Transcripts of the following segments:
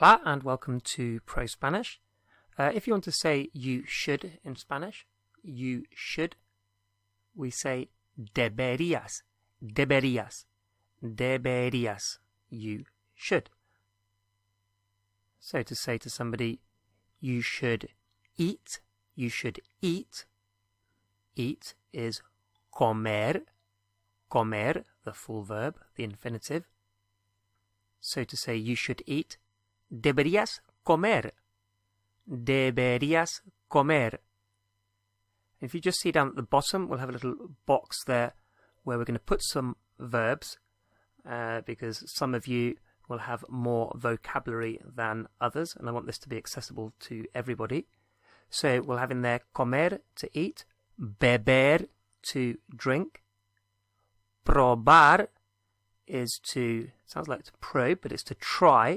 Hola and welcome to Pro Spanish. If you want to say you should in Spanish, you should, we say deberías, deberías, deberías, you should. So to say to somebody, you should eat, eat is comer, comer, the full verb, the infinitive. So to say you should eat, deberías comer, deberías comer. If you just see down at the bottom, we'll have a little box there where we're going to put some verbs because some of you will have more vocabulary than others, and I want this to be accessible to everybody. So we'll have in there comer, to eat, beber, to drink, probar is to, sounds like to probe, but it's to try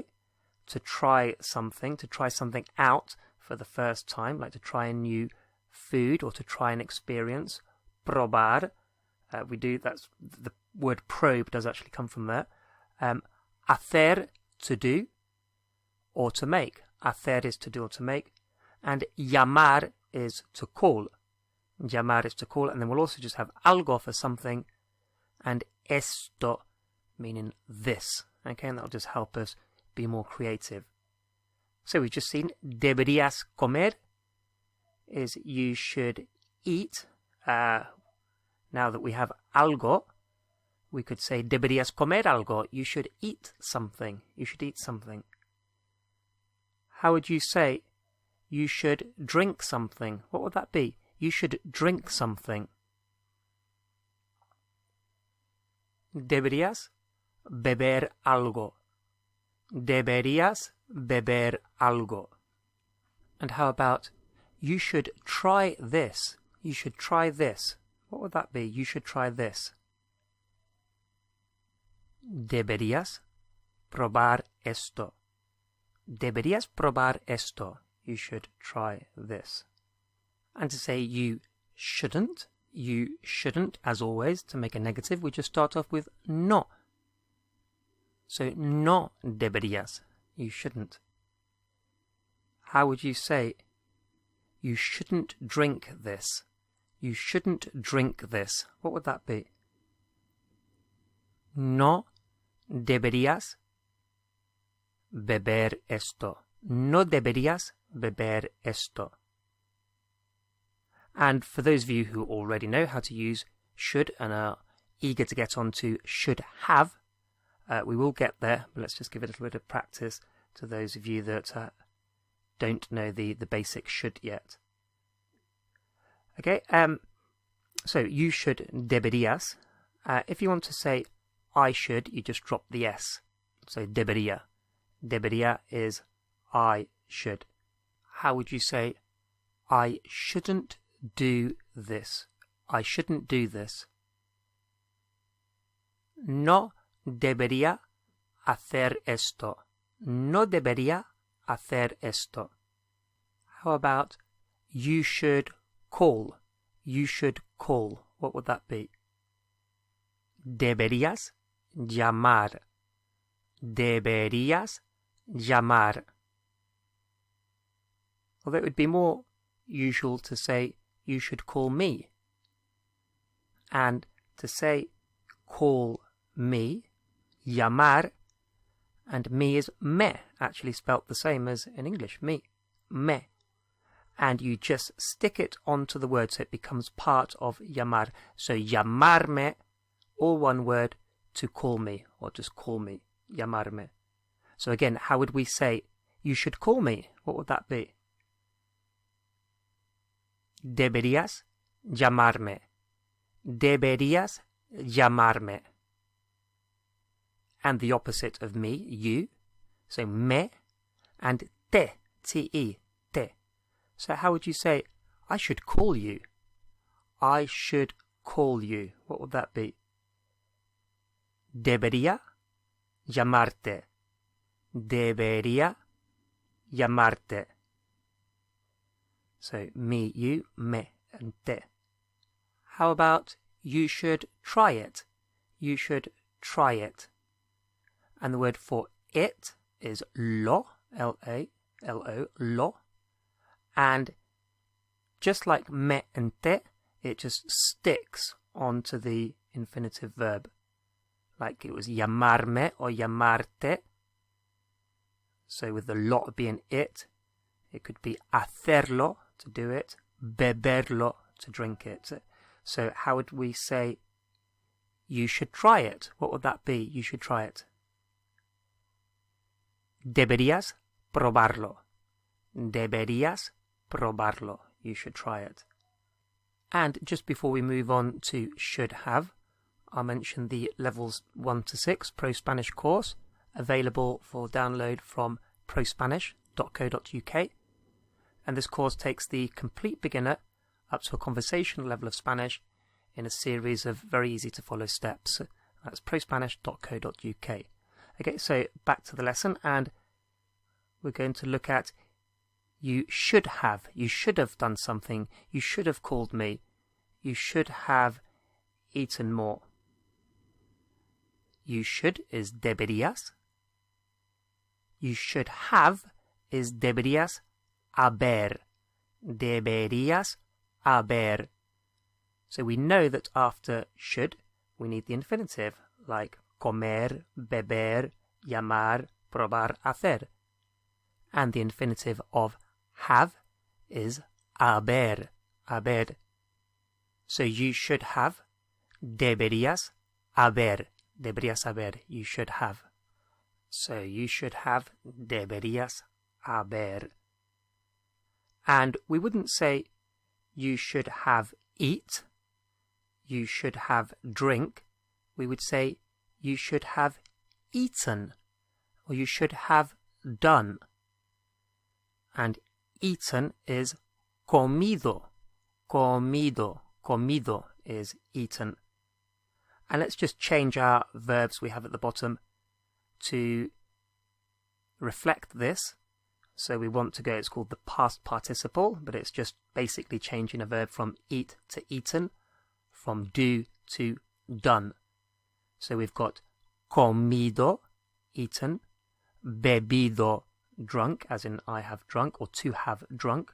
something out for the first time, like to try a new food or to try an experience. Probar, that's the word probe does actually come from there. Hacer, to do or to make. Hacer is to do or to make, and llamar is to call. Llamar is to call, and then we'll also just have algo for something, and esto meaning this. Okay, and that'll just help us be more creative. So we've just seen deberías comer is you should eat. Now that we have algo, we could say deberías comer algo. You should eat something. You should eat something. How would you say you should drink something? What would that be? You should drink something. Deberías beber algo. Deberías beber algo. And how about you should try this? You should try this. What would that be? You should try this. Deberías probar esto. Deberías probar esto. You should try this. And to say you shouldn't, as always, to make a negative, we just start off with no. So no deberías, you shouldn't. How would you say you shouldn't drink this? You shouldn't drink this. What would that be? No deberías beber esto. No deberías beber esto. And for those of you who already know how to use should and are eager to get on to should have, we will get there, but let's just give it a little bit of practice to those of you that don't know the basic should yet. Okay, so you should, deberías. If you want to say I should, you just drop the S. So debería. Debería is I should. How would you say I shouldn't do this? I shouldn't do this. No debería hacer esto. No debería hacer esto. How about you should call? You should call. What would that be? Deberías llamar. Deberías llamar. Although it would be more usual to say you should call me. And to say call me, llamar, and me is me, actually spelt the same as in English, me, me. And you just stick it onto the word so it becomes part of llamar. So llamarme, all one word, to call me, or just call me, llamarme. So again, how would we say you should call me? What would that be? Deberías llamarme. Deberías llamarme. And the opposite of me, you. So me and te, te, te. So how would you say, I should call you? I should call you. What would that be? Debería llamarte. Debería llamarte. So me, you, me, and te. How about you should try it? You should try it. And the word for it is lo, L-A-L-O, lo. And just like me and te, it just sticks onto the infinitive verb. Like it was llamarme or llamarte. So with the lo being it could be hacerlo, to do it, beberlo, to drink it. So how would we say you should try it? What would that be? You should try it. Deberías probarlo. Deberías probarlo. You should try it. And just before we move on to should have, I'll mention the levels 1 to 6 Pro Spanish course, available for download from prospanish.co.uk. And this course takes the complete beginner up to a conversational level of Spanish in a series of very easy to follow steps. That's prospanish.co.uk. Okay, so back to the lesson, and we're going to look at you should have done something, you should have called me, you should have eaten more. You should is deberías. You should have is deberías haber. Deberías haber. So we know that after should, we need the infinitive, like comer, beber, llamar, probar, hacer. And the infinitive of have is haber. Haber. So you should have, deberías haber. Deberías haber. You should have. So you should have, deberías haber. And we wouldn't say you should have eat, you should have drink. We would say you should have eaten, or you should have done. And eaten is comido. Comido. Comido is eaten. And let's just change our verbs we have at the bottom to reflect this. So we want to go, it's called the past participle, but it's just basically changing a verb from eat to eaten, from do to done. So we've got comido, eaten, bebido, drunk, as in I have drunk, or to have drunk.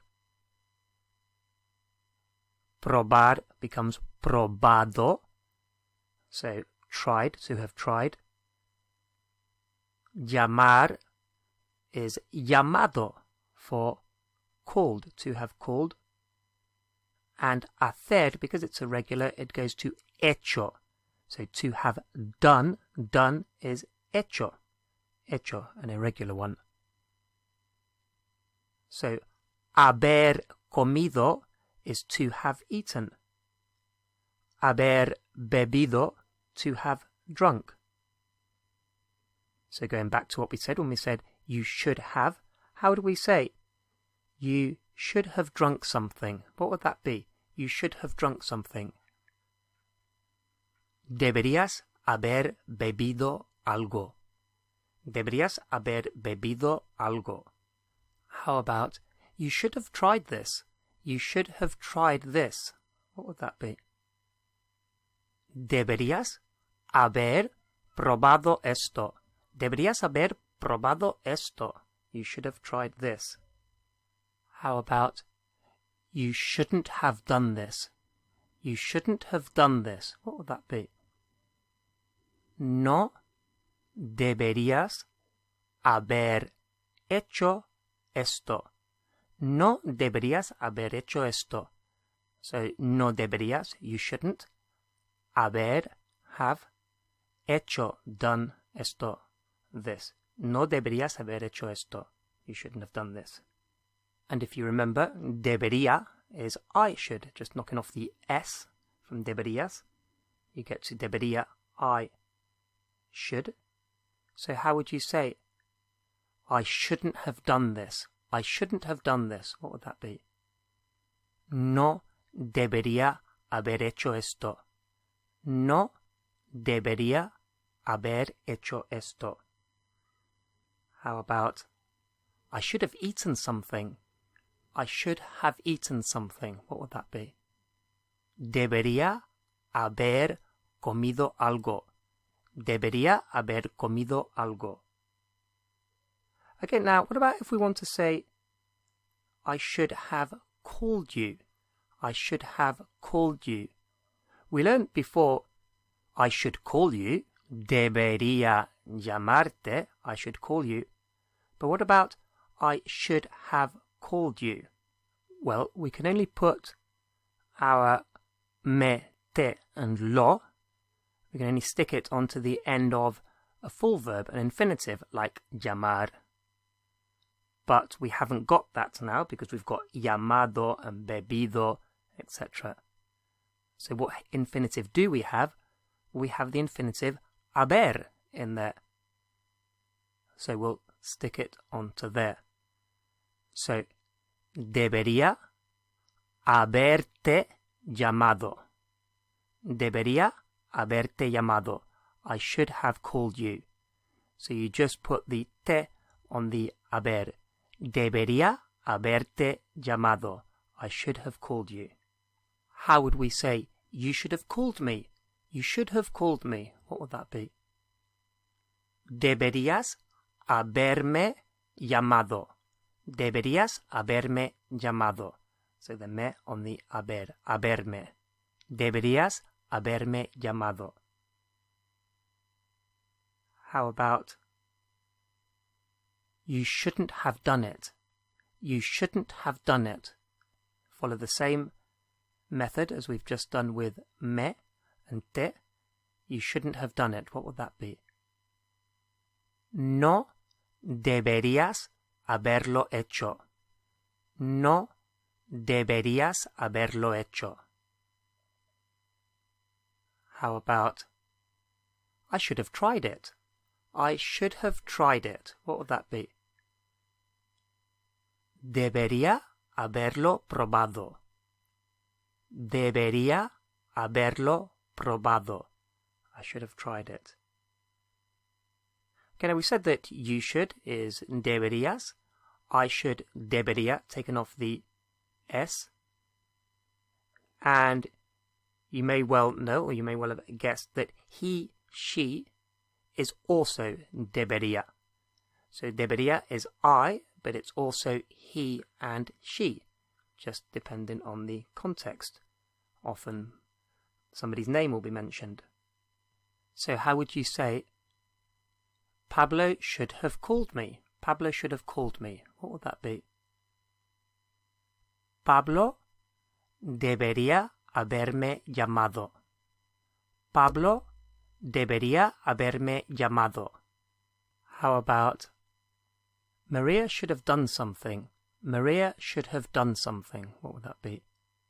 Probar becomes probado, so tried, to have tried. Llamar is llamado, for called, to have called. And hacer, because it's irregular, it goes to hecho. So to have done, done is hecho. Hecho, an irregular one. So haber comido is to have eaten. Haber bebido, to have drunk. So going back to what we said when we said you should have, how do we say you should have drunk something? What would that be? You should have drunk something. Deberías haber bebido algo. Deberías haber bebido algo. How about you should have tried this? You should have tried this. What would that be? Deberías haber probado esto. Deberías haber probado esto. You should have tried this. How about you shouldn't have done this? You shouldn't have done this. What would that be? No deberías haber hecho esto. No deberías haber hecho esto. So, no deberías, you shouldn't. Haber, have. Hecho, done esto, this. No deberías haber hecho esto. You shouldn't have done this. And if you remember, debería is I should, just knocking off the S from deberías. You get to debería, I should. So how would you say, I shouldn't have done this? I shouldn't have done this. What would that be? No debería haber hecho esto. No debería haber hecho esto. How about, I should have eaten something. I should have eaten something. What would that be? Debería haber comido algo. Debería haber comido algo. Okay, now what about if we want to say, I should have called you? I should have called you. We learned before, I should call you. Debería llamarte. I should call you. But what about I should have called you? Well, we can only put our me, te, and lo. We can only stick it onto the end of a full verb, an infinitive, like llamar. But we haven't got that now because we've got llamado and bebido, etc. So what infinitive do we have? We have the infinitive haber in there. So we'll stick it onto there. So, debería haberte llamado. Debería haberte llamado. I should have called you. So you just put the te on the haber. Debería haberte llamado. I should have called you. How would we say, you should have called me? You should have called me. What would that be? Deberías haberme llamado. Deberías haberme llamado. So the me on the haber. Haberme. Deberías haberme llamado. How about, you shouldn't have done it. You shouldn't have done it. Follow the same method as we've just done with me and te. You shouldn't have done it. What would that be? No deberías haberlo hecho. No deberías haberlo hecho. How about, I should have tried it. I should have tried it. What would that be? Debería haberlo probado. Debería haberlo probado. I should have tried it. Okay, now we said that you should is deberías. I should, debería, taken off the S. And you may well know, or you may well have guessed, that he, she, is also debería. So debería is I, but it's also he and she, just depending on the context. Often somebody's name will be mentioned. So how would you say, Pablo should have called me? Pablo should have called me. What would that be? Pablo debería haberme llamado. Pablo debería haberme llamado. How about, Maria should have done something. Maria should have done something. What would that be?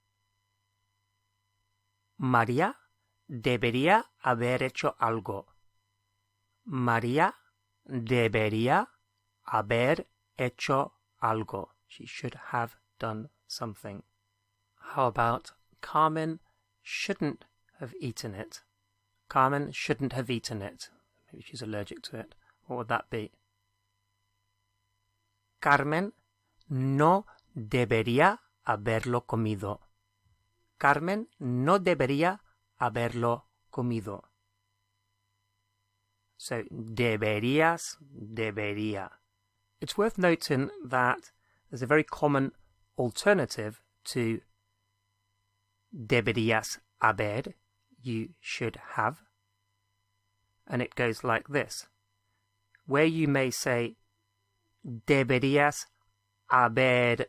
María debería haber hecho algo. María debería haber hecho algo. She should have done something. How about, Carmen shouldn't have eaten it. Carmen shouldn't have eaten it. Maybe she's allergic to it. What would that be? Carmen no debería haberlo comido. Carmen no debería haberlo comido. So, deberías, debería. It's worth noting that there's a very common alternative to deberías haber, you should have, and it goes like this. Where you may say, deberías haber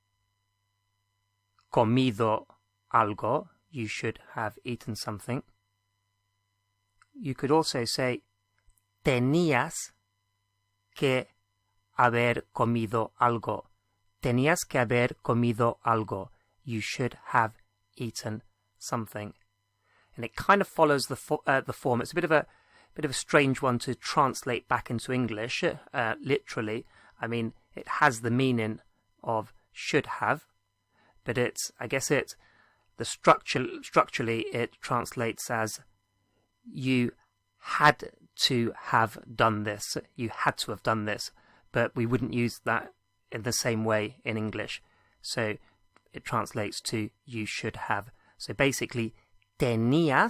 comido algo, you should have eaten something. You could also say, tenías que haber comido algo. Tenías que haber comido algo. You should have eaten something. And it kind of follows the form. It's a bit of a strange one to translate back into English, literally. I mean, it has the meaning of should have, but structurally it translates as you had to have done this. You had to have done this, but we wouldn't use that in the same way in English. So it translates to you should have. So basically, tenías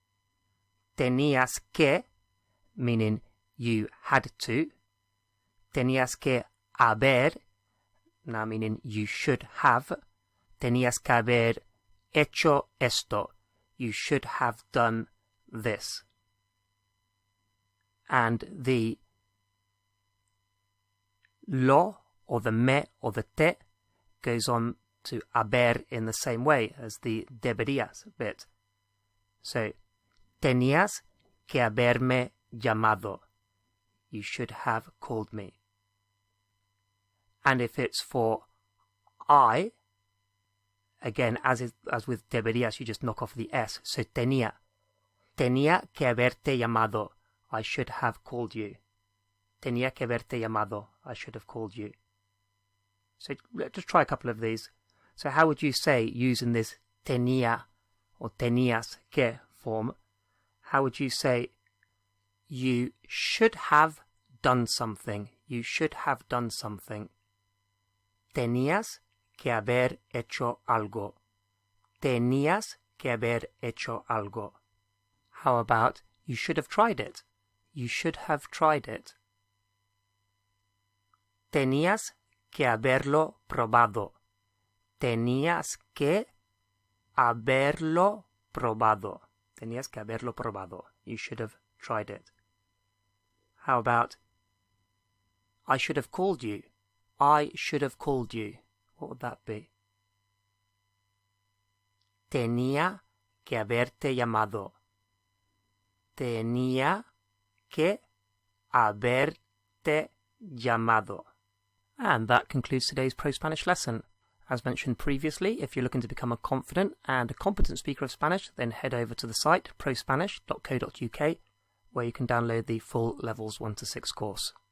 que, meaning you had to. Tenías que haber, now meaning you should have. Tenías que haber hecho esto. You should have done this. And the lo, or the me, or the te, goes on to haber in the same way as the deberías bit. So, tenías que haberme llamado. You should have called me. And if it's for I, again, as with deberías, you just knock off the S. So, tenía que haberte llamado. I should have called you. Tenía que haberte llamado. I should have called you. So let's just try a couple of these. So how would you say, using this tenía or tenías que form, how would you say you should have done something? You should have done something. Tenías que haber hecho algo. Tenías que haber hecho algo. How about you should have tried it? You should have tried it. Tenías que haberlo probado. Tenías que haberlo probado. Tenías que haberlo probado. You should have tried it. How about I should have called you? I should have called you. What would that be? Tenía que haberte llamado. Tenía que haberte llamado. And that concludes today's Pro Spanish lesson. As mentioned previously, if you're looking to become a confident and a competent speaker of Spanish, then head over to the site prospanish.co.uk, where you can download the full Levels 1 to 6 course.